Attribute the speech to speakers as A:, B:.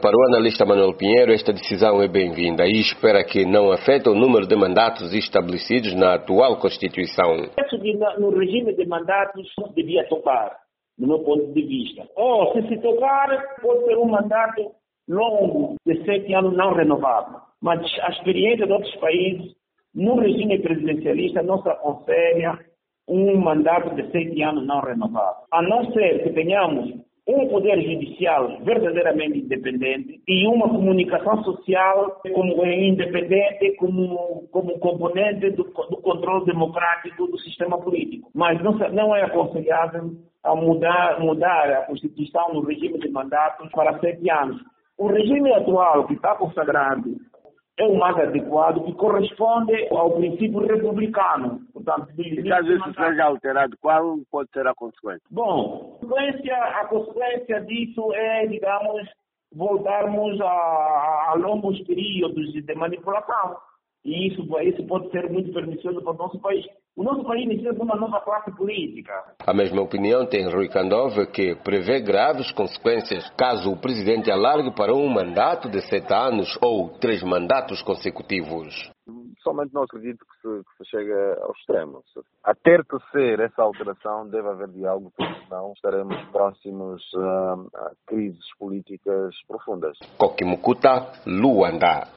A: Para o analista Manuel Pinheiro, esta decisão é bem-vinda e espera que não afete o número de mandatos estabelecidos na atual Constituição.
B: Acho que no regime de mandatos não se devia tocar, do meu ponto de vista. Ou, se tocar, pode ser um mandato longo, de 7 anos não renovável. Mas a experiência de outros países, no regime presidencialista, não se aconselha um mandato de 7 anos não renovável. A não ser que tenhamos um poder judicial verdadeiramente independente e uma comunicação social como independente, como componente do controle democrático do sistema político. Mas não é aconselhável a mudar a Constituição no regime de mandatos para 7 anos. O regime atual que está consagrado é o mais adequado, que corresponde ao princípio republicano. Portanto,
C: e caso isso seja alterado, qual pode ser a consequência?
B: Bom, a consequência disso é, digamos, voltarmos a longos períodos de manipulação. E isso pode ser muito pernicioso para o nosso país. O nosso país precisa de uma nova classe política.
A: A mesma opinião tem Rui Candove, que prevê graves consequências caso o presidente alargue para um mandato de 7 anos ou 3 mandatos consecutivos.
D: Somente não acredito que se chegue ao extremo. A ter que ser essa alteração, deve haver diálogo, porque senão estaremos próximos a crises políticas profundas.
A: Koki Mukuta, Luanda.